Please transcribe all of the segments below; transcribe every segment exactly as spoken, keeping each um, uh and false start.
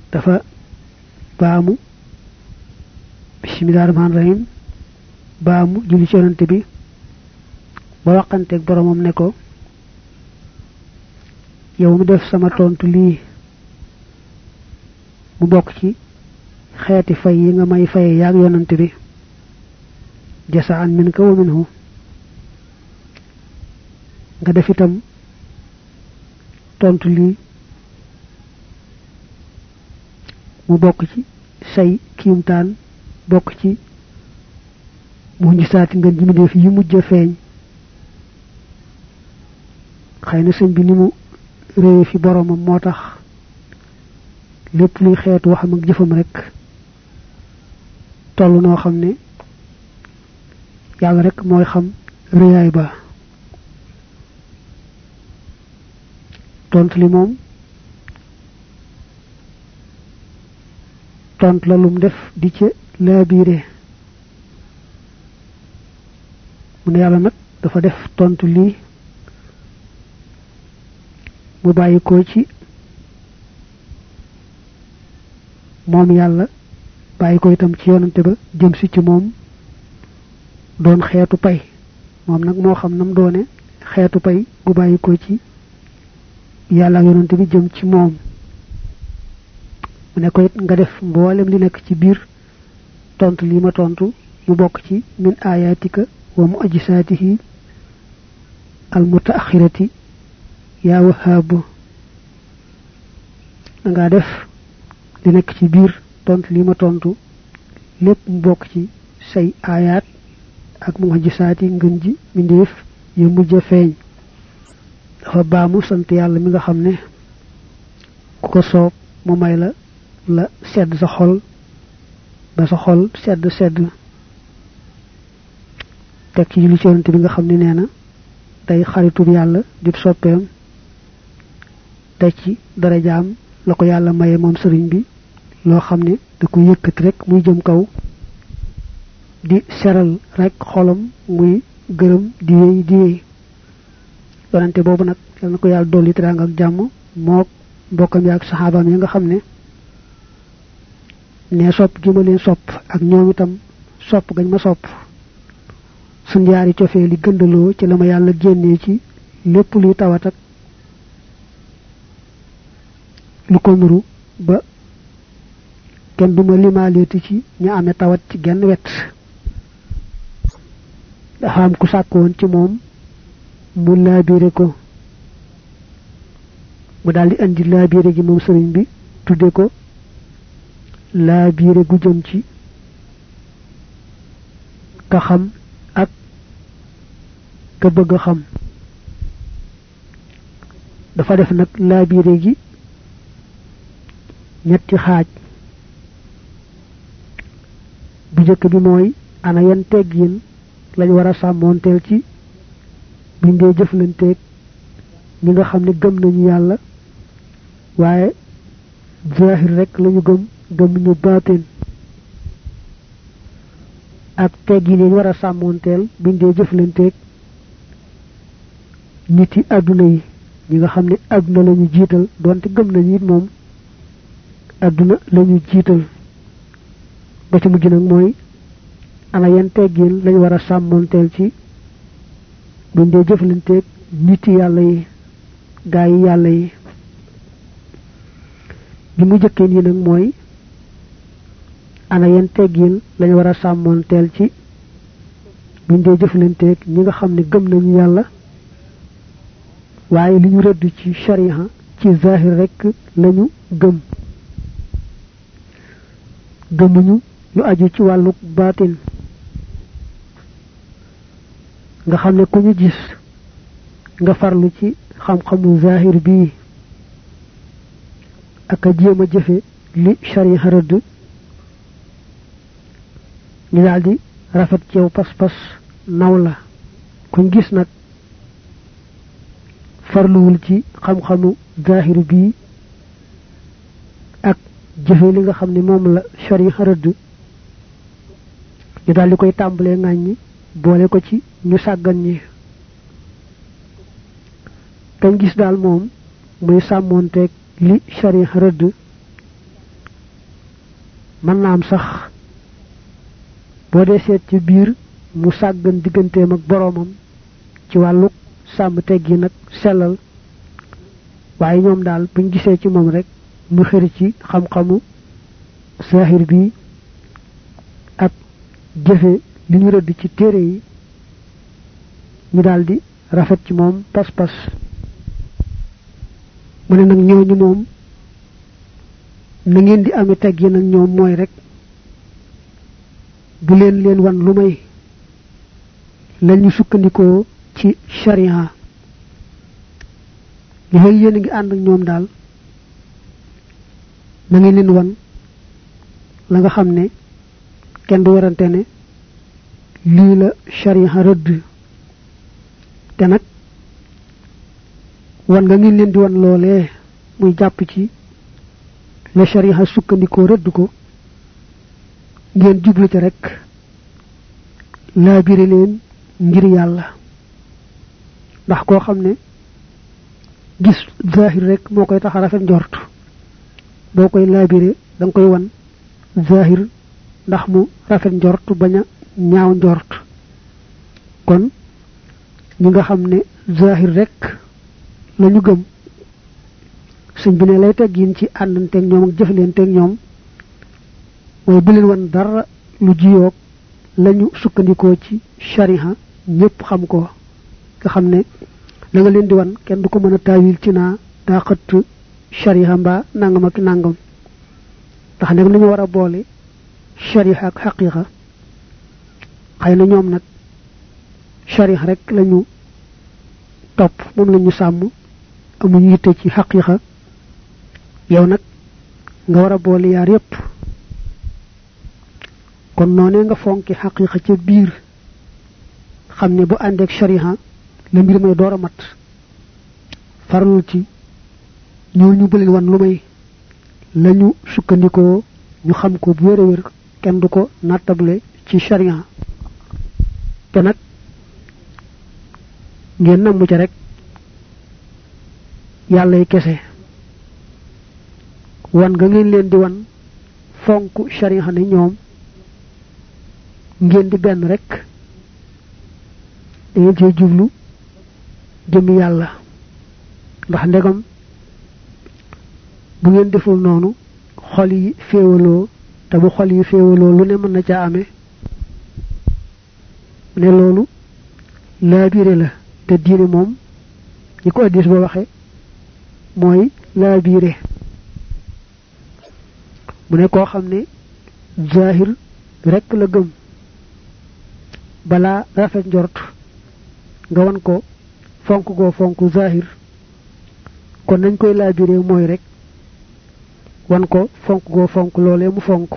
dafa baamu bismillahir rahmanir rahim baamu julli ci yonante bi ba waxanteeg boromam ne ko yow mi def sama tontu lii mu bokk ci xeeti fay yi nga may faye yaag yonante bi jasaan minka wa minhu nga def itam tontu lii mu bokk ci say kiimtaan bokk ci mu ñu saati nga jimi def yi mujj feeñ xeyna señ bi ni mu réew fi boromam motax lepp luy xeetu waxam ak jëfam rek tollu noo xam ne yàlla rek mooy xam réyaay ba tont li moom tont la lum def di ci laabiire mu ne yàlla nag dafa def tontu lii mu bàyyi ko ci moom yàlla bàyyi ko itam ci yonante ba jëm si ci moom doon xeetu pay moom nag moo xam nam doone xeetu pay gu bàyyi ko ci yàlla yonante bi jëm ci moom mu ne ko it nga def mboolem li nekk ci biir tontu li ma tontu mu bokk ci min ayatika wa mu'jizatihi al mutaakhirati ya wahhab nga def li nekk ci biir tontu li ma tontu lépp mu bokk ci say ayat ak mu'jizati ngën ji mindeef yu mujj feeñ dafa baamu sant yàlla mi nga xam ne ku ko soob mu may la la sedd sa xol ba sa xol sedd sedd tek ci julli ci yonent bi nga xam ne nee na day xaritub yàlla di soppeem te ci darajaam la ko yàlla maye moom sëriñ bi loo xam ne da ko yëkkati rek muy jëm kaw di seral rek xolam muy gërëm di wéy di wéy yonante boobu nag yal na ko yàlla dolli teraanga ak jàmm mook mbokkam yi ak saxaabaam yi nga xam ne ne sopp gi ma leen sopp ak ñoom itam sopp gañ ma sopp sun yaari cofee li gëndaloo ci la ma yàlla génnee ci lépp luy tawat ak lu ko nuru ba kenn duma limaaleeti ci ña amee tawat ci genn wet dafa am ku sàkkoon ci moom mu laabire ko mu daldi andi laabire gi moom sëriñ bi tudde ko laabire gu jëm ci ka xam ak ka bëgg xam dafa def nag laabire gi ñetti xaaj bu jëkk bi mooy ana yan teggin lañ wara sàmmonteel ci buñ dee jëflanteeg ñi nga xam ne gëm nañu yàlla waaye zahir rek lañu gëm gëm ñu baatin ak teggin yi wara sàmmonteel buñ dee jëflanteeg niti àdduna yi ñi nga xam ne àdduna lañu jiital donte gëm nañu it moom àdduna lañu jiital ba ci mujj nag mooy ana yan teggin lañ wara sàmmonteel ci buñ dee jëflanteeg niti yàlla yi gaay yi yàlla yi li mu jëkkee nii nag mooy ana yan teggin lañ wara sàmmonteel ci buñ dee jëflanteeg ñi nga xam ne gëm nañu yàlla waaye li ñu rëdd ci sharia ci zahir rek lañu gëm gëmuñu lu aju ci wàllu baatin nga xam ne ku ñu gis nga farlu ci xam-xamu zahir bi ak a jéem a jëfe li sharia rëdd ñu daldi rafet ci yow pas-pas naw la kuñ gis nag farluwul ci xam-xamu zahir bi ak jëfe li nga xam ne moom la sharia rëdd ñu daldi koy tàmbalee ŋàññi boole ko ci ñu sàggan ñi kañ gis daal moom muy sàmmoonteeg li sharia rëdd man na am sax bo dé sét ci biir mu saggan digganteem ak boromam ci walu sam teggi nak selal waye ñoom daal buñu gisé ci mom rek mu xëri ci xam-xamu sahir bi ak jëfé li ñu rëdd ci téré yi ñu daldi rafet ci mom pas pas mu ne nak ñooñu mom na ngeen di amé teggi nak ñoom moy rek bu leen leen wan lu may lañu sukkandiko ci sharia li hay yeen ngi and ak ñoom dal na ngeen leen wan la nga xamne kenn du warante ne li la sharia rëdd te nak wan nga ngeen leen di wan lolé muy japp ci la sharia sukkandiko rëdd ko ngeen jublu ci rek la biré leen ngir yalla ndax ko xamne gis zahir rek mo koy taxa rafet njort do koy labiré dang koy wan zahir ndax mu rafet njort baña ñaaw njort kon ñi nga xamne zahir rek lañu gëm señ bi ne lay teggin ci andante ak ñoom ak jëflante ak ñoom way bu leen wan dara lu jiyok lañu sukkandiko ci sharia ñepp xam ko nga xamne la nga leen di wan kenn du ko mëna tawil ci na da xëtt sharia mba nangam ak nangam tax nak ñu wara boole sharia ak haqiqa xayna ñoom nak sharia rek lañu top mom lañu sam amu yité ci haqiqa yow nak nga wara boole yaar yépp kon noné nga fonki haqiqa ci biir xamné bu andé ak sharia la mbir may doora mat farlu ci ñoo ñu bëlé wan lu may lañu sukkandiko ñu xam ko bu wéré wér kenn du ko natable ci sharia té nak ngeen namu ci rek yalla kessé wan nga ngeen leen di wan fonku sharia ne ñoom ngeen di ben rek dañu ci jublu jëm yalla ndax ndegam bu ngeen deful nonu xol yi féewaloo te bu xol yi féewaloo lu ne mën na ca amé ne loolu la biré la te diine moom ñi ko addis ba waxe mooy la biré mu ne koo xam ne zahir rek la gëm bala rafet njort nga wan ko fonk go fonk zahir kon nañ koy labiré moy rek wan ko fonk go fonk lolé mu fonk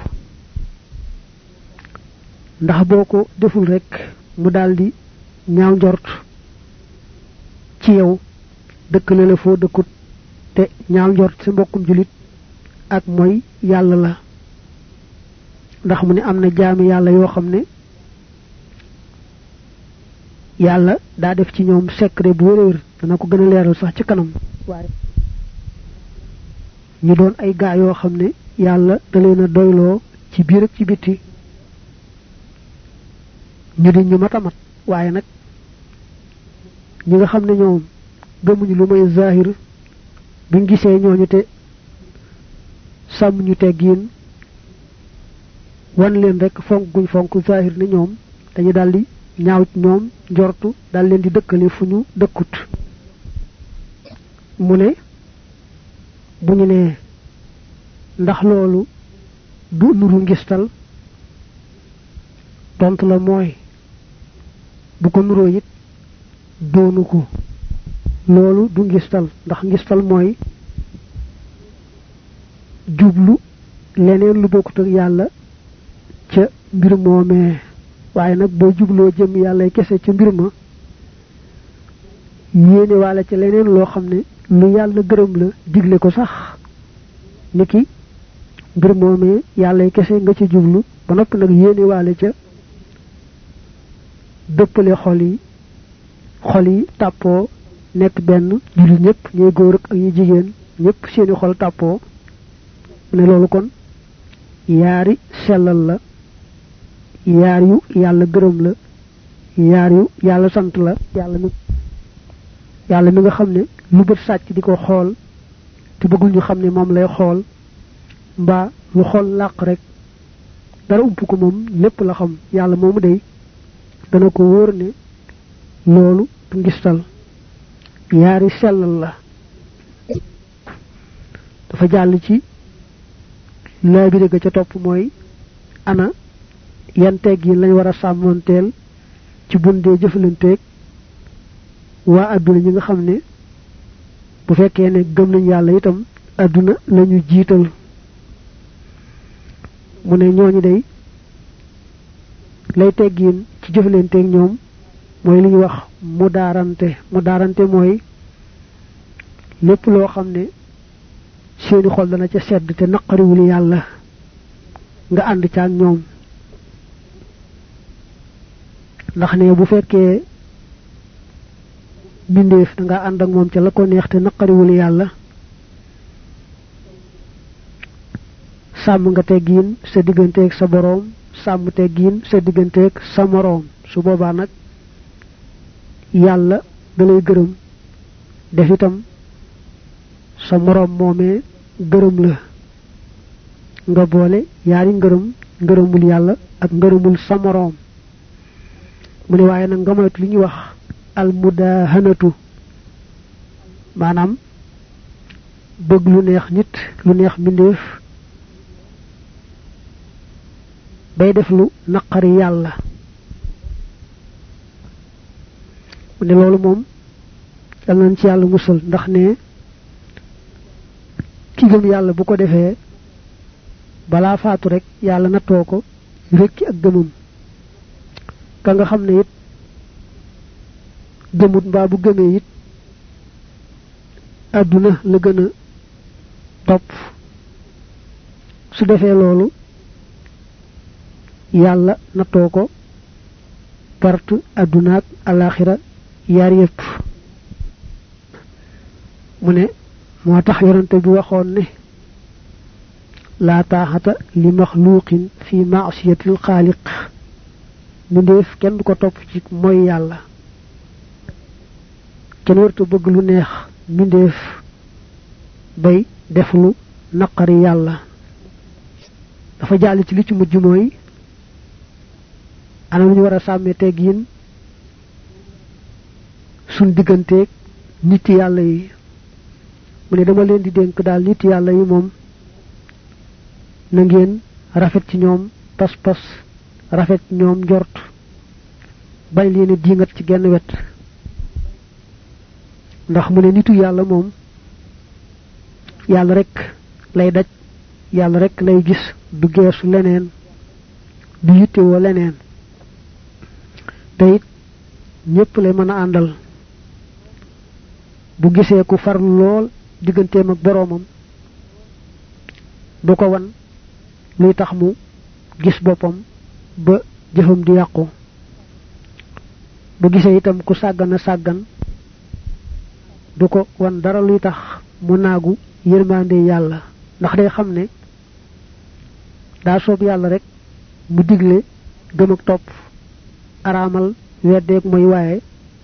ndax boko deful rek mu daldi ñaaw njort ci yow dekk la la fo dekkut te ñaaw njort ci mbokum julit ak moy yalla la ndax mu ne amna jaami yalla yo xamne yalla da def ci ñoom secret bu wër dana ko gëna leeral sax ci kanam waye ñu doon ay gaa yoo xam ne yàlla da leen a doyloo ci biir ak ci biti ñu di ñu matamat waaye nag ñi nga xam ne ñoom gëmuñu lu may zahir buñ gisee ñooñu te sàmm ñu teggiin wan leen rek fonk guñ fonk zahir ne ñoom dañu daldi ñaaw ci ñoom njortu dal leen di dëkkale fu ñu dëkkut mu ne bu ñu ne ndax loolu du nuru ngistal tontu la mooy bu ko nuroo it doonu ko loolu du ngistal ndax ngistal mooy jublu leneen lu bokkut ak yàlla ca mbir moomee waaye nag boo jubloo jëm yàlla kese ca mbir ma yéene wala ca leneen loo xam ne lu yàlla gërëm la digle ko sax niki mbir moomee yàlla kese nga ci jublu ba noppi nag yéene wala ca dëppale xol yi xol yi tàppoo nekk benn jullit ñëpp ñuy góor ak ñuy jigéen ñëpp seeni xol tàppoo ne loolu kon yaari sellal la yaar yu yàlla gërëm la yaar yu yàlla sant la yàlla mi yàlla mi nga xam ne lu bët sàcc di ko xool te bëggul ñu xam ne moom lay xool mbaa lu xool làq rek dara ump ko moom lépp la xam yàlla moomu day dana ko wóor ne loolu du ngistal yaari sellal la dafa jàll ci laabire ga ca topp mooy ana yan tegg yi lañ war a sàmmoonteel ci bundee jëfalanteeg waa adduna ñi nga xam ne bu fekkee ne gëm nañ yàlla itam adduna lañu jiital mu ne ñooñu day lay teggiin ci jëfalanteeg ñoom mooy li ñuy wax mu daarante mu daarante mooy lépp loo xam ne seeni xol dana ca sedd te naqariwul yàlla nga ànd ca ak ñoom ndax ne bu fekkee bindeef da nga ànd ak moom ca la ko neex te naqariwul yàlla sàmm nga teggiin sa digganteeg sa boroom sàmm teggiin sa digganteeg sa moroom su boobaa nag yàlla da lay gërëm def itam sa moroom moomee gërëm la nga boole yaari ngërëm ngërëmul yàlla ak ngërëmul sa moroom mu ne waaye nag nga moytu li ñuy wax al mudahanatu maanaam bëgg lu neex nit lu neex mbindeef bay def lu naqari yàlla mu ne loolu moom yal nañ ci yàlla musal ndax ne ki gëm yàlla bu ko defee balaa faatu rek yàlla nattoo ko rekki ak gëmam ka nga xam ne it gëmut mbaa bu gëmee it àdduna la gën a topp su defee loolu yàlla nattoo ko perte àdduna ak alaxira yaar yépp mu ne moo tax yonante bi waxoon ne laa taaxata li maxluuqin fi maasiyatil xaaliq mbindeef kenn du ko topp ci mooy yàlla kenn warta bëgg lu neex mbindeef bay def lu naqari yàlla dafa jàll ci li ci mujj mooy ana lu ñu war a sàmmee teggiin suñ digganteeg nit yàlla yi mu ne dama leen di dénk daal nit yàlla yi moom na ngeen rafet ci ñoom pas-pas rafet ci ñoom njort bañ leen diingat ci genn wet ndax mu ne nitu yàlla moom yàlla rek lay daj yàlla rek lay gis du geesu leneen du yittewoo leneen te it ñépp lay mën a àndal bu gisee ku farlu lool digganteem ak boroomam du ko wan luy tax mu gis boppam ba jëfam di yàqu bu gisee itam ku sàggan a sàggan du ko wan dara luy tax mu naagu yërmande yàlla ndax day xam ne daa soob yàlla rek mu digle gëm ak topp araamal weddeeg mooy waaye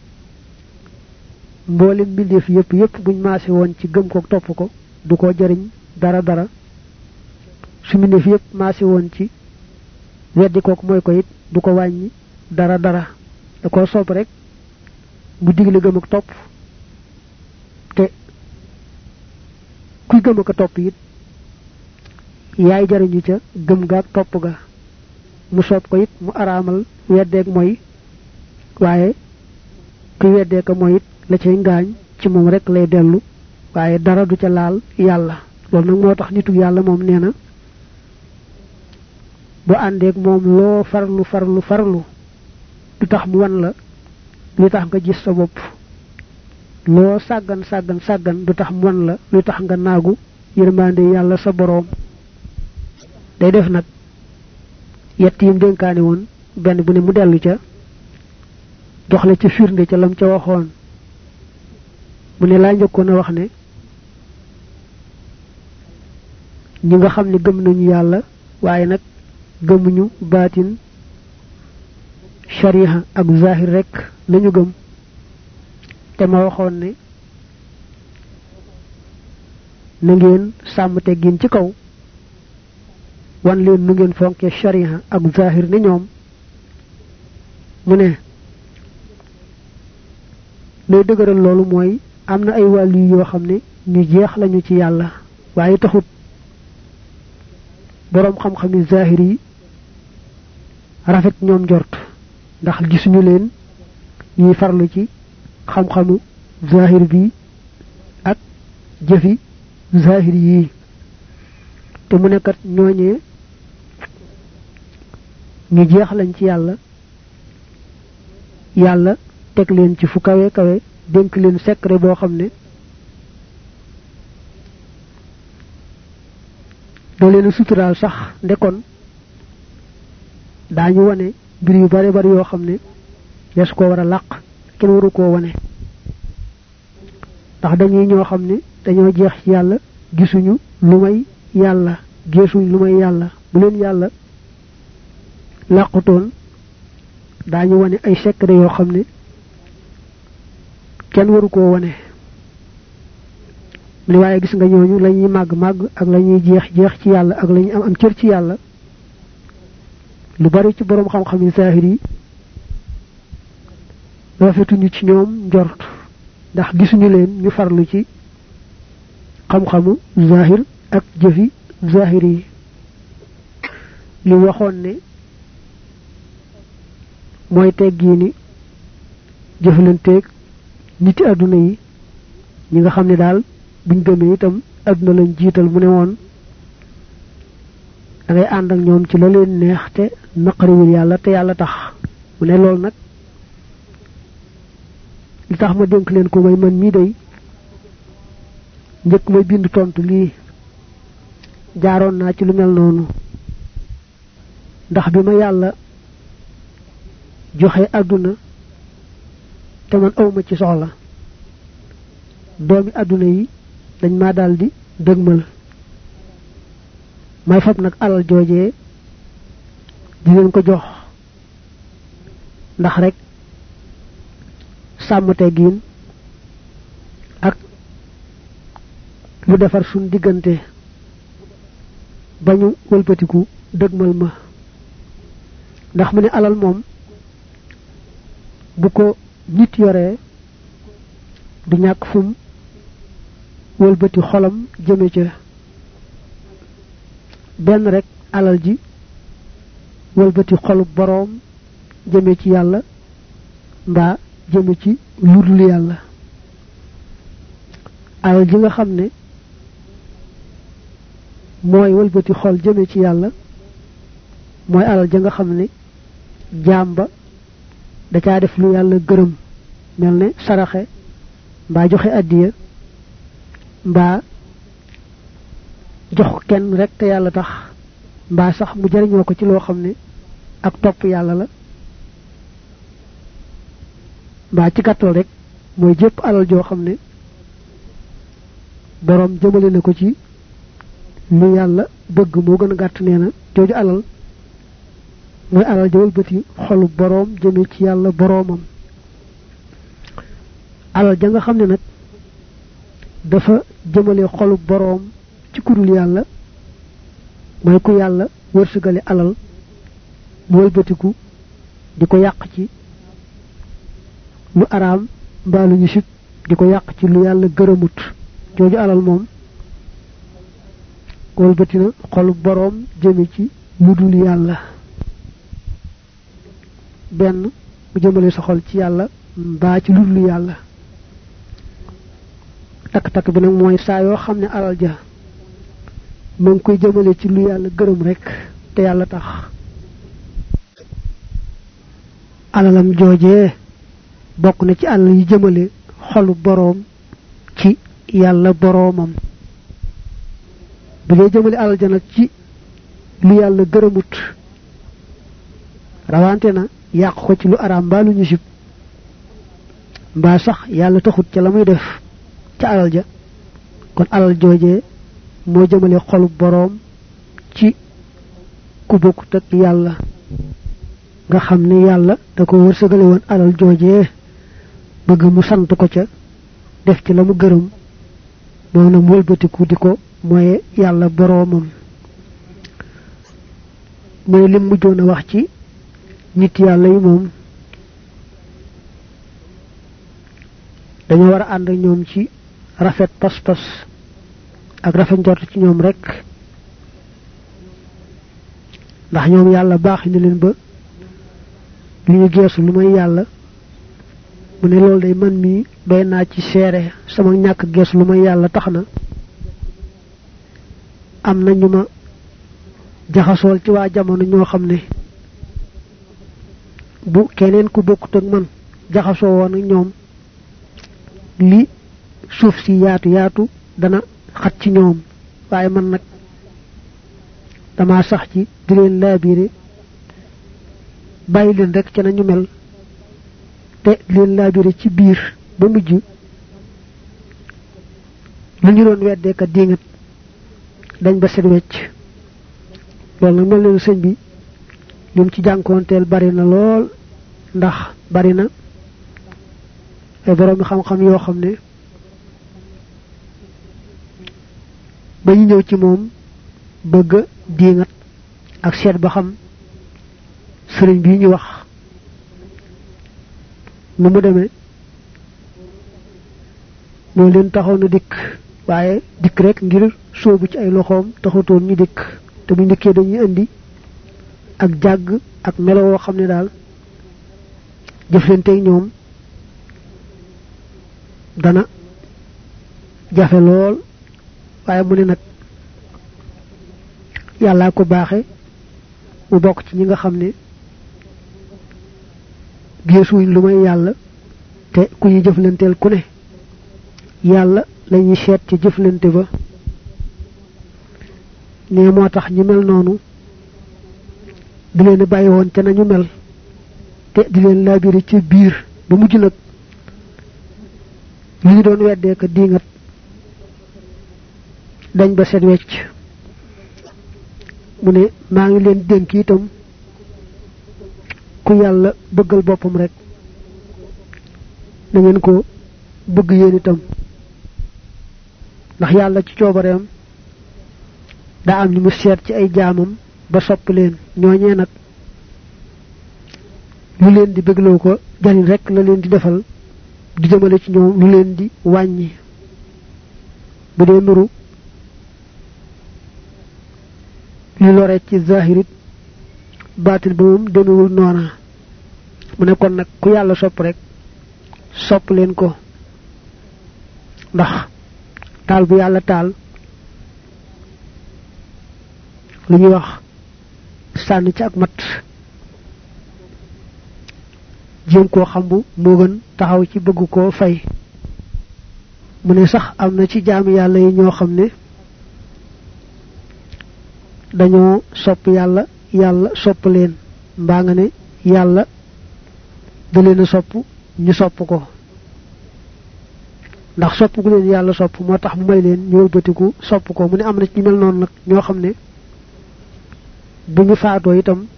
mboolem mbindeef yépp yépp buñ maase woon ci gëm ko topp ko du ko jariñ dara dara su mbindeef yépp maase woon ci weddi kook mooy ko it du ko wàññi dara dara da ko soob rek mu digle gëm ak topp te kuy gëm ak topp it yaay jariñu ca gëm ga ak topp ga mu soob ko it mu araamal weddeeg mooy waaye kuy weddeeka mooy it la cay ngaañ ci moom rek lay dellu waaye dara du ca laal yàlla loolu nag moo tax nitu yàlla moom nee na bu àndeeg moom loo farlu farlu farlu du tax mu wan la lu tax nga gis sa bopp loo sàggan sàggan sàggan du tax mu wan la lu tax nga naagu yërmande yàlla sa boroom day def nag yett yim dénkaane woon benn bu ne mu dellu ca jox la ca firnde ca lam ca waxoon mu ne laa njëkkoon a wax ne ñi nga xam ne gëm nañu yàlla waaye nag gëmuñu baatin shariha ak zahir rek lañu gëm te ma waxoon ne na ngeen sàmm teggin ci kaw wan leen nu ngeen fonke shariha ak zahir ne ñoom mu ne lay dëgëral loolu mooy am na ay wàllu yoo xam ne ñu jeex lañu ci yàlla waaye taxut boroom xam-xami zahir yi rafet ñoom njort ndax gisuñu leen ñuy farlu ci xam-xamu zahir bi ak jëfi zahir yi te mu nekkat ñooñee ñu jeex lañ ci yàlla yàlla teg leen ci fu kawe kawe dénk leen secret boo xam ne da leen suturaal sax ndekon daañu wane mbir yu bare bare yoo xam ne des ko war a làq kenn waru koo wane ndax dañuy ñoo xam ne dañoo jeex ci yàlla gisuñu lu may yàlla geesuñ lu may yàlla bu leen yàlla làqutoon daañu wane ay secret yoo xam ne kenn waru koo wane mu ne waaye gis nga ñooñu la ñuy màgg màgg ak la ñuy jeex jeex ci yàlla ak la ñuy am am cër ci yàlla lu bari ci boroom xam-xam yi zahir yi rafetuñu ci ñoom njort ndax gisuñu leen ñu farlu ci xam-xamu zahir ak jëfi zahir yi li waxoon ne mooy teggiini jëflanteeg niti àdduna yi ñi nga xam ne daal buñ gëmee itam àdduna lañ jiital mu ne woon da ngay ànd ak ñoom ci la leen neex te naqariwul yàlla te yàlla tax mu ne loolu nag li tax ma dénk leen ko mooy man mii day njëkk may bind tontu lii jaaroon naa ci lu mel noonu ndax bi ma yàlla joxe àdduna te man awma ci soxla doomi àdduna yi dañ ma daldi dëgmal may fab nag alal joojee di leen ko jox ndax rek sàmm teggin ak lu defar suñ diggante bañu wëlbatiku dëgmal ma ndax mu ne alal moom bu ko nit yoree du ñàkk fum wëlbati xolam jëme ca benn rek alal ji wëlbati xolub boroom jëme ci yàlla mbaa jëme ci ludul yàlla alal ji nga xam ne mooy wëlbati xol jëme ci yàlla mooy alal ja nga xam ne jaam ba da caa def lu yàlla gërëm mel ne saraxe mbaa joxe addiya mbaa jox kenn rek te yàlla tax mbaa sax mu jariñoo ko ci loo xam ne ak topp yàlla la mbaa ci gàttal rek mooy jépp alal joo xam ne boroom jëmale na ko ci lu yàlla bëgg moo gën a gàtt nee na jooju alal mooy alal ja wëlbati xolu boroom jëme ci yàlla boroomam alal ja nga xam ne nag dafa jëmale xolu boroom ci kudul yàlla mooy ku yàlla wërsëgale alal mu wëlbatiku di ko yàq ci lu araam mbaa lu ñu sib di ko yàq ci lu yàlla gërëmut jooju alal moom wëlbati na xolu boroom jëme ci lu dul yàlla benn mu jëmale sa xol ci yàlla mbaa ci lu dul yàlla takk-takk bi nag mooy saa yoo xam ne alal ja ma ngi koy jëmale ci lu yàlla gërëm rek te yàlla tax alalam joojee bokk na ci àll yi jëmale xolu boroom ci yàlla boroomam bu dee jëmale alal ja nag ci lu yàlla gërëmut rawante na yàq ko ci lu araam mbaa lu ñu sib mbaa sax yàlla taxut ca la muy def ca alal ja kon alal joojee moo jëmale xolu boroom ci ku bokkut ak yàlla nga xam ne yàlla da ko wërsëgale woon alal joojee bëgg mu sant ko ca def ci la mu gërëm moom na mu wëlbatiku di ko mooy yàlla boroomam mooy lim mujjoon a wax ci nit yàlla yi moom dañoo war a ànd ak ñoom ci rafet pas-pas ak rafet njort ci ñoom rek ndax ñoom yàlla baax na leen ba li ñu geesu lu may yàlla mu ne loolu day man mii doy naa ci seere sama ñàkk geesu lu may yàlla tax na am na ñu ma jaxasool ci waa jamono ñoo xam ne bu keneen ku bokkut ak man jaxasoo woon ak ñoom li suuf si yaatu yaatu dana xat ci ñoom waaye man nag dama sax ci di leen laabire bàyyi leen rek ca nañu mel te di leen laabire ci biir ba mujj lu ñu doon weddee ka diingat dañ ba set wecc loolu nag mel leen sëñ bi lim ci jànkoonteel bari na lool ndax bari na ay borom xam-xam yoo xam ne ba ñu ñëw ci moom bëgg diingat ak seet ba xam sëriñ bi ñu wax nu mu demee moo leen taxaw na dikk waaye dikk rek ngir soobu ci ay loxoom taxutoon ñu dikk te bu ndikkee dañuy indi ak jàgg ak melo woo xam ne daal jëflanteeg ñoom dana jafe lool waaye mu ne nag yàllaa ko baaxe mu bokk ci ñi nga xam ne geesuñ lu may yàlla te ku ñu jëflanteel ku ne yàlla lañuy seet ci jëflante ba ne moo tax ñu mel noonu di leen bàyyi woon ca nañu mel te di leen laabiri ci biir ba mujj nag li ñu doon weddee ka diingat dañ ba set wecc mu ne maa ngi leen dénk itam ku yàlla bëggal boppam rek na ngeen ko bëgg yéen itam ndax yàlla ci coobareem daa am ñu mu seet ci ay jaamam ba sopp leen ñooñee nag lu leen di bëggloo ko jariñ rek la leen di defal di jëmale ci ñoom lu leen di wàññi bu dee nuru li lore ci zahirit baatil ba moom demewul noona mu ne kon nag ku yàlla sopp rek sopp leen ko ndax taal bu yàlla taal lu ñuy wax sànni ci ak mat jéem koo xambu moo gën taxaw ci bëgg koo fay mu ne sax am na ci jaami yàlla yi ñoo xam ne dañoo sopp yàlla yàlla sopp leen mbaa nga ne yàlla da leen a sopp ñu sopp ko ndax sopp gu leen yàlla sopp moo tax mu may leen ñu wëlbatiku sopp ko mu ne am na ci ñu mel noonu nag ñoo xam ne bu ñu faatoo itam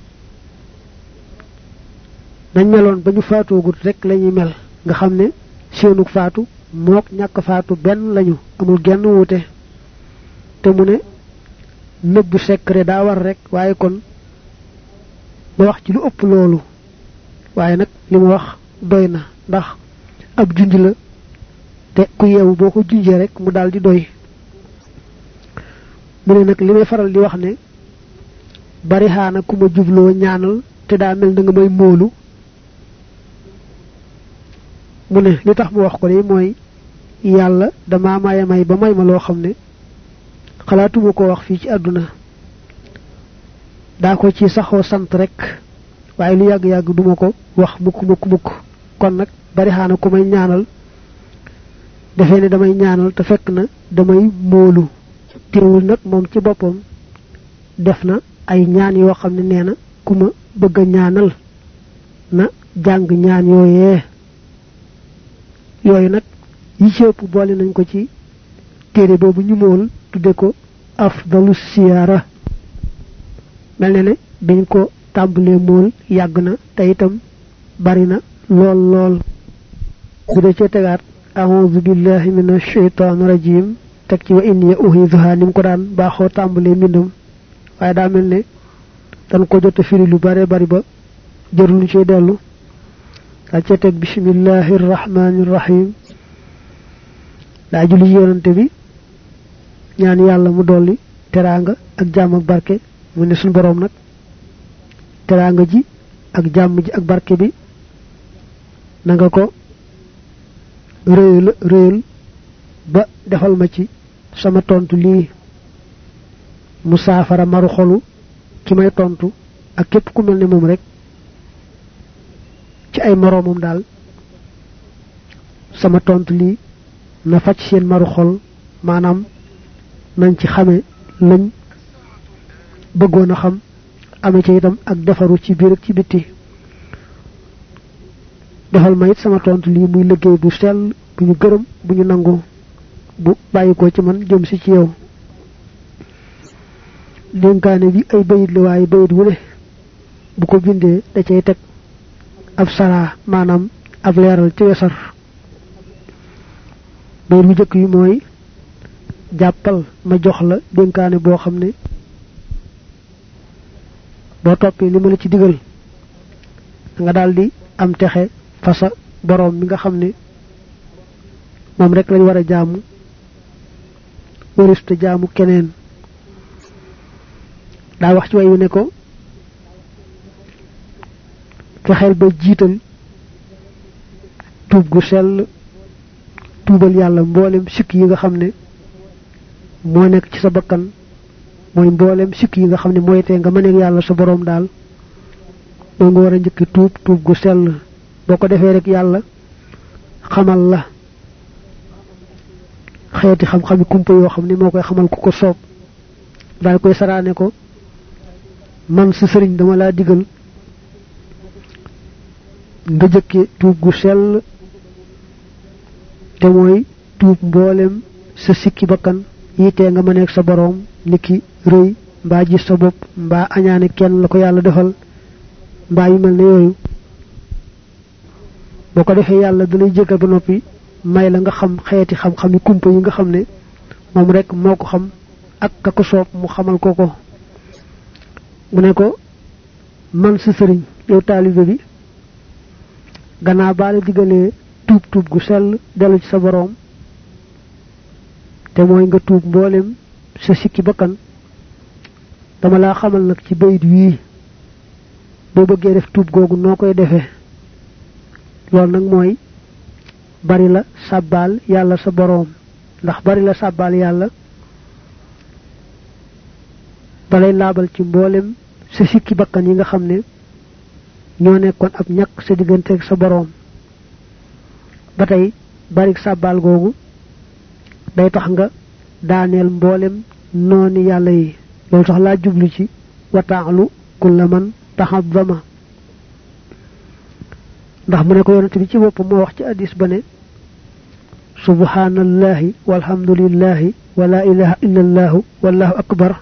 nañ meloon ba ñu faatoogut rek lañuy mel nga xam ne seenug faatu mook ñàkk faatu benn lañu amul genn wuute te mu ne nëbb secret daa war rek waaye kon ma wax ci lu ëpp loolu waaye nag li ma wax doy na ndax ab junj la te ku yeewu boo ko junjee rek mu daal di doy mu ne nag li may faral di wax ne bari xaana ku ma jubloo ñaanal te daa mel na nga may móolu mu ne li tax mu wax ko de mooy yàlla dama maye may ba may ma loo xam ne xalaatuma ko wax fii ci àdduna daa ko ci saxoo sant rek waaye lu yàgg-yàgg duma ko wax mukk mukk mukk kon nag bari xaana ku may ñaanal defee ne damay ñaanal te fekk na damay móolu teewul nag moom ci boppam def na ay ñaan yoo xam ne nee na ku ma bëgg a ñaanal na jàng ñaan yooyee yooyu nag yi ci ëpp boole nañ ko ci téere boobu ñu mool tudde ko afdalu siyaara melne ne biñ ko tàmbalee mool yàgg na te itam bari na lool lool bu dee ci tegaat a'udhu billahi minash shaitanir rajim tek ci wa inni uhidha nim ko daan baaxoo tàmbalee mbindam waaye daa mel ne dan ko jot firi lu bare bari ba jërul ñu ci dellu da ci tek bismillahir rahmanir rahim da julli yonante bi ñaan yàlla mu dolli teranga ak jàmm ak barke mu ne sun borom nak teranga ji ak jàmm ji ak barke bi nanga ko reeyul reeyul ba defal ma ci sama tontu li musafara maru xolu ki may tontu ak képp ku melni mom rek ci ay moromum dal sama tontu li na facc seen maru xol manam nañ ci xamé lañ bëggoon xam amé ci itam ak defaru ci biir ak ci biti defal ma it sama tontu li muy liggéey bu sel bu ñu gërëm bu ñu nangu bu bayiko ci man jëm ci ci yow dénkaane bi ay bayit la waaye bayit wu ne bu ko bindee da cay teg ab sara maanaam ab leeral ci wesar bayit bu jëkk yi mooy jàppal ma jox la dénkaane boo xam ne boo toppee li ma la ci digal nga daldi am texe fasa borom mi nga xam ne moom rek lañ war a jaamu warista jaamu keneen daa wax ci wayu ne ko fexeel ba jiital tuub gu sell tuubal yàlla mboolem sikk yi nga xam ne moo nekk ci sa bakkan mooy mboolem sikk yi nga xam ne mooy tee nga mëneeg yàlla sa borom daal moo nga war a njëkk tuub tuub gu sell boo ko defee rek yàlla xamal la xeeti xam-xami kumpa yoo xam ne moo koy xamal ku ko soob daal koy saraane ko man sa sëriñ dama laa digal nga jëkke tuub gu sell te mooy tuub mboolem sa sikki bakkan yitee nga mëneeg sa borom niki rëy mbaa gis sa bopp mbaa añaane kenn la ko yàlla defal mbaa yu mel ne yooyu boo ko defee yàlla dalay jéggal ba noppi may la nga xam xeeti xam-xami kumpa yi nga xam ne moom rek moo ko xam ak ka ko soob mu xamal ko ko mu ne ko man sa sëriñ yow taalibe bi gannaaw baa la digalee tuub tuub gu sell dellu ci sa borom te mooy nga tuub mboolem sa sikki bakkan dama laa xamal nag ci bayit wii boo bëggee def tuub googu noo koy defee loolu nag mooy bari la sàbbaal yàlla sa borom ndax bari la sàbbaal yàlla dalay laabal ci mboolem sa sikki bakkan yi nga xam ne ñoo nekkoon ab ñàkk sa digganteeg sa borom ba tey bari sàbbaal googu day tax nga daaneel mboolem nooni yàlla yi loolu tax laa jublu ci wataalu kulla man taxaddama ndax mu ne ko yonent bi ci boppam moo wax ci hadis ba ne subhanallahi walhamdulillahi wa la ilaha illa allah wallahu akbar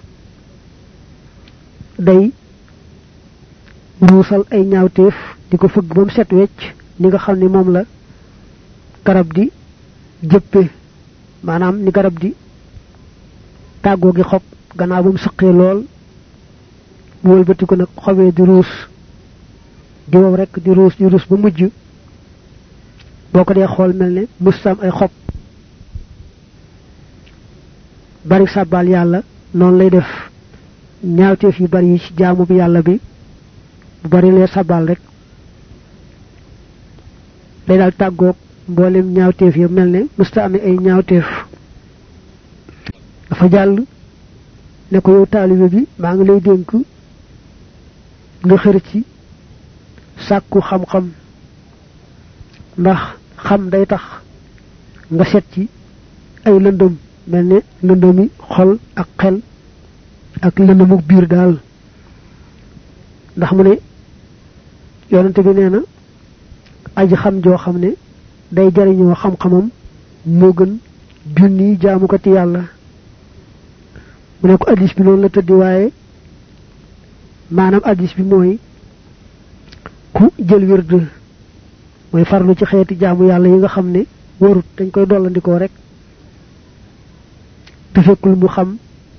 day ruusal ay ñaawteef di ko fëgg bam set wecc ni nga xam ne moom la garab di jëppe maanaam ni garab di tàggoo gi xob gannaaw bam sëqee lool mu wëlbati ko nag xobee di ruus di wow rek di ruus di ruus ba mujj boo ko dee xool mel ne mustam ay xob bari sàbbaal yàlla noonu lay def ñaawteef yu bari yi ci jaamu bi yàlla bi bu bari lee sàbbaal rek day daal tàggoog mboolem ñaawteef yi mel ne musta amee ay ñaawteef dafa jàll ne ko yow taalibe bi maa ngi lay dénk nga xër ci sàkku xam-xam ndax xam day tax nga set ci ay lëndëm mel ne lëndëmi xol ak xel ak lëndëmu biir daal ndax mu ne yonante bi nee na aji xam joo xam ne day jariñoo xam-xamam moo gën junni jaamukati yàlla mu ne ko hadis bi noonu la tëddi waaye manam hadith bi moy ku jël wirdu moy farlu ci xéeti jaamu yalla yi nga xamné warut dañ koy dolandiko rek te fekkul mu xam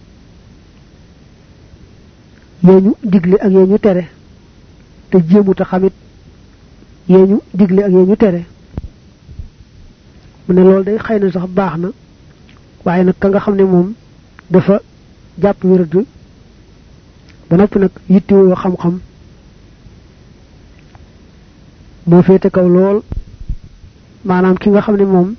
yeñu diglé ak yeñu téré te jéemu ta xamit yeñu diglé ak yeñu téré mu ne lool day xeyna sax baxna waye nak ka nga xamné mom dafa japp wirdu ba nopp nak yitti wo xam xam mo fété kaw lool manam ki nga xamné mom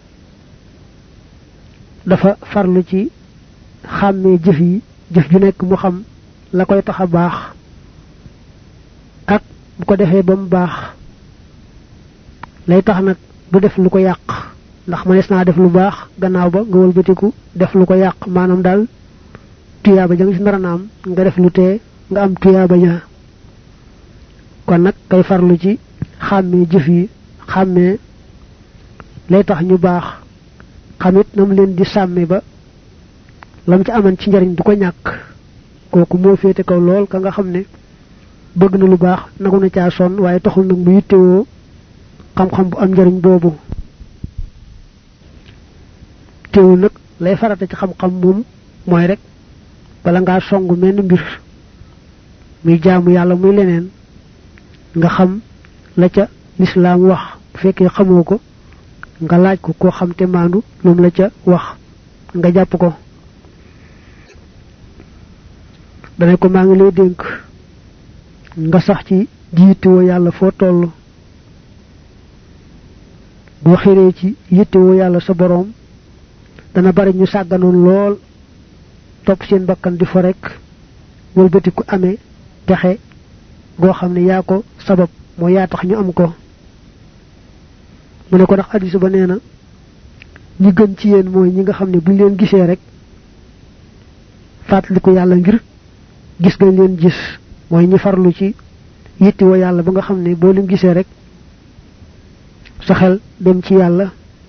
dafa farlu ci xamé jëf yi jëf ju nek mu xam la koy taxa baax ak bu ko defee bam baax lay tax nak bu def lu ko yaq ndax manes na def lu baax gannaaw ba nga wëlbatiku def lu ko yaq manam dal tiyaba jang ci naranam nga def lu té nga am tiyaba ja kon nak kay farlu ci xamé jëf yi xamé lay tax ñu baax xamit nam leen di samé ba lam ci aman ci njariñ du ko ñak koku mo fété kaw lool ka nga xamné bëgg na lu baax nagu na ca son waye taxul nak mu yittéwo xam xam bu am njariñ bobu téwul nak lay farata ci xam xam mom moy rek bala nga songu menn mbir muy jaamu yalla muy leneen nga xam la ca l'islam wax bu fekkee xamoko nga laaj ko ko xam te mandu lum la ca wax nga japp ko dañ ko ma ngi lay denk nga sax ci jiituwo yalla fo tollu bo xéré ci yittewo yalla sa borom dana bari ñu saganon lool top seen bakkan di fo rek wëlbeuti ku amé taxé go xamné ya ko sabab mo ya tax ñu am ko mu ne ko ndax hadith ba neena ñi gën ci yeen moy ñi nga xamné buñ leen gisé rek fatlikou yalla ngir gis nga leen gis moy ñi farlu ci yitti wo yalla ba nga xamné bo leen gisé rek sa xel dem ci yalla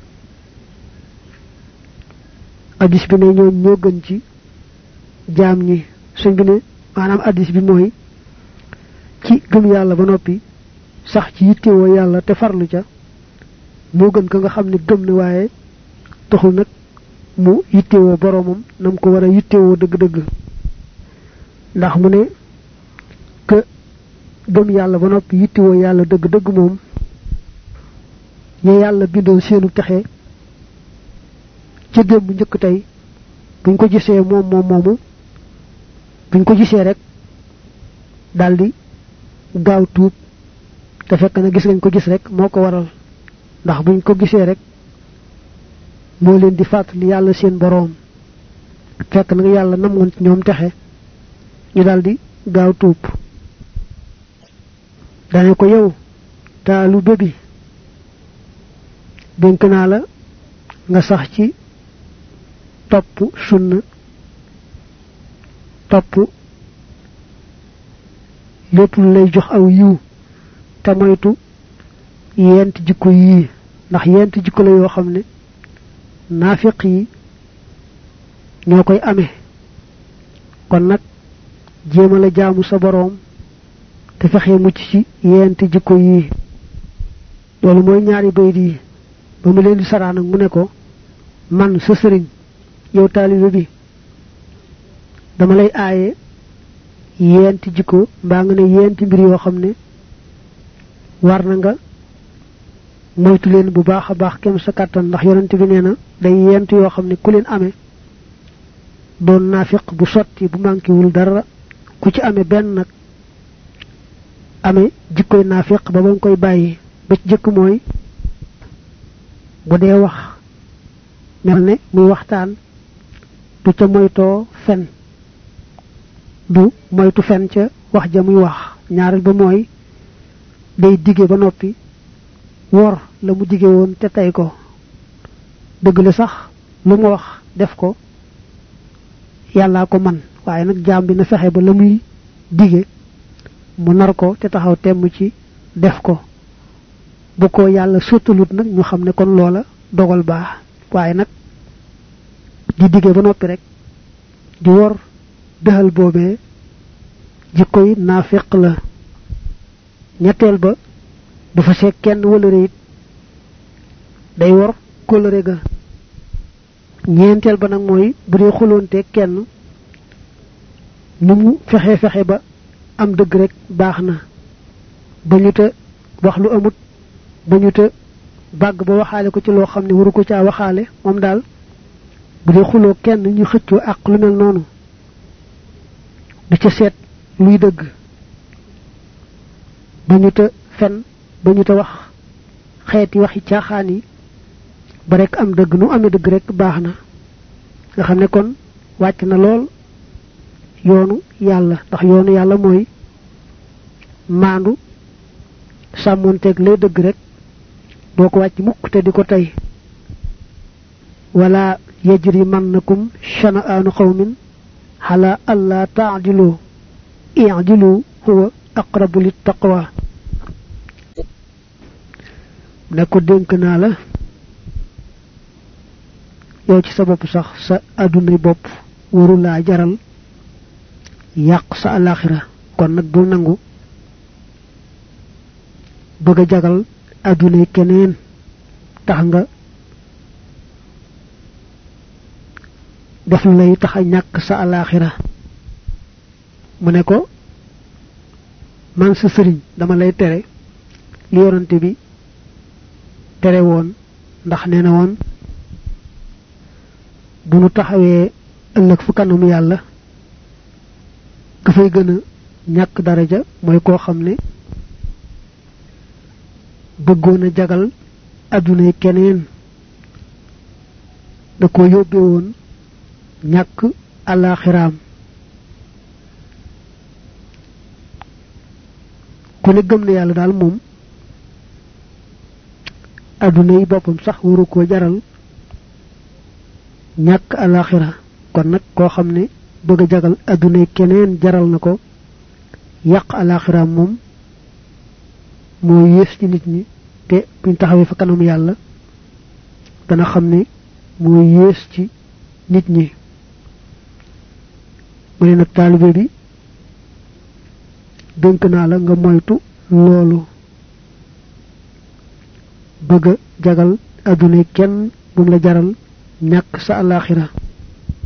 hadith bi ne ñoo ñoo gën ci jaam ñi suñ bi ne manam hadith bi moy ci gëm yalla ba nopi sax ci yitti wo yalla te farlu ca mo gën ka nga xamné gëm na waye taxul nak mu yitti wo boromam nam ko wara yitti wo deug deug ndax mu ne ke gëm yalla ba nopi yitti wo yalla deug deug mom ñe yalla bindon seenu taxé ci dembu ñëk tay buñ ko gisé mom mom momu buñ ko gisé rek daldi gaaw tuub te fekk na gis lañ ko gis rek moko waral ndax buñ ko gisé rek mo leen di fatali yalla seen borom fekk na yalla nam ngon ñoom taxé ñu daldi gaaw tuub dañu ko yow taalu bebi denk na la nga sax ci top sunna top lepp lu lay jox aw yiw ta moytu yent jikko yi ndax yent jikko la yo xamne nafiq yi ñokoy amé kon nak jema la jaamu sa borom te fexé mucc ci yent jikko yi lolu moy ñaari baydi yi ba mu leen di sara nak mu ne ko man sa sëriñ yow talibé bi dama lay ayé yent jikko ba nga ne yent mbir yo xamne war na nga moytu leen bu baaxa baax kem sa katan ndax yonent bi neena day yent yo xamne ku leen amé don nafiq bu soti bu manki wul dara ku ci amé ben nak amé jikkoy nafiq ba bang koy bayyi ba ci jëk moy bu dé wax melne muy waxtaan du ca moyto fen du moytu fen ca wax ja muy wax ñaaral ba moy day digé ba nopi wor la mu digé won té tay ko deug la sax lu mu wax def ko yalla ko man waye nak jaam bi na fexé ba lamuy digé mu nar ko té taxaw tém ci def ko bu ko yalla sotulut nak ñu xamné kon lola dogal ba waye nak di digé ba nopi rek di wor dehal bobé jikko yi nafiq la ñettel ba dafa sé kenn wala reet day wor kolere ga ñentel ba nak moy bu dé xulonté kenn numu fexé fexé ba am deug rek baxna bañu ta wax lu amut bañu ta bag ba waxale ko ci lo xamni waru ko ca waxale mom dal bu dé xulo kenn ñu xëccu ak lu mel nonu di ci sét luy deug bañu ta fen bañu ta wax xéeti waxi caaxani ba rek am deug nu amé deug rek baxna nga xamné kon wacc na lool yoonu yalla ndax yoonu yalla moy mandu samontek lay deug rek doko wacc mukk te diko tay wala yajri mannakum shana'anu qawmin ala alla ta'dilu i'dilu huwa aqrabu lit taqwa nako denk na la yow ci sa bop sax sa aduna bop waru la jaral yaq sa alakhirah kon nak bu nangu bëgg jagal aduna keneen tax nga def lay tax ñak sa alakhirah mu ne ko man sa sëriñ dama lay tere li yorante bi tere won ndax neena won bu nu taxawé ëlëk fu kanum yalla ka fay gëna ñak daraja moy ko xamné bëggona jagal aduna keneen da ko yobbe won ñak alaxiram ku ne gëm na yalla dal mom aduna yi bopam sax waru ko jaral ñak alakhirah kon nak ko xamne bëgg jagal aduna keneen jaral nako yaq alakhirah mom mo yes ci nit ñi te buñ taxawé fa kanam yalla dana xamne mo yes ci nit ñi mu nak talibé bi denk na la nga moytu lolu bëgg jagal aduna kenn bu la jaral ñak sa alakhirah